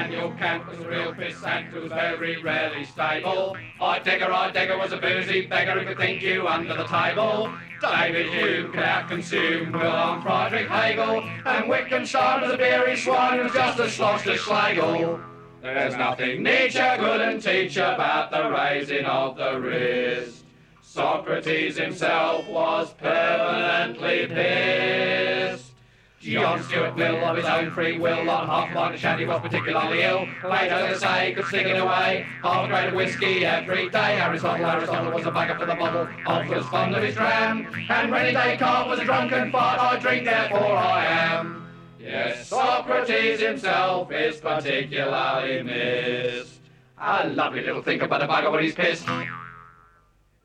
Daniel Kant was a real pissant who was very rarely stable. Heidegger was a boozy beggar who could think you under the table. David Hume could outconsume Wilhelm Friedrich Hegel, and Wittgenstein was a beery swine who was just as sloshed as Schlegel. There's nothing Nietzsche couldn't teach about the raising of the wrist. Socrates himself was permanently pissed. John Stuart Mill, of his own free will, on half a pint of shandy was particularly ill. Plato, they say, could sing it away, half a grade of whiskey every day. Aristotle was a bagger for the bottle, Hobbes was fond of his dram, and René Descartes was a drunken fart. I drink, therefore I am. Yes, Socrates himself is particularly missed. A lovely little thinker, but a bugger when he's pissed.